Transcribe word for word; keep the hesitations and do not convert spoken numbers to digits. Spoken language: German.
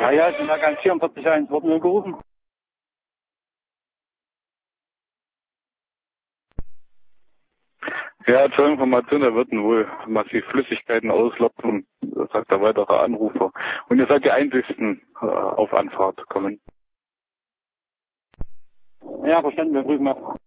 Ja, ja, ich bin da ganz vierundvierzig eins, wurde nur gerufen. Ja, zur Information, da würden wohl massiv Flüssigkeiten auslaufen, sagt der weitere Anrufer. Und ihr seid die Einzigsten äh, auf Anfahrt kommen. Ja, verstanden, wir prüfen mal.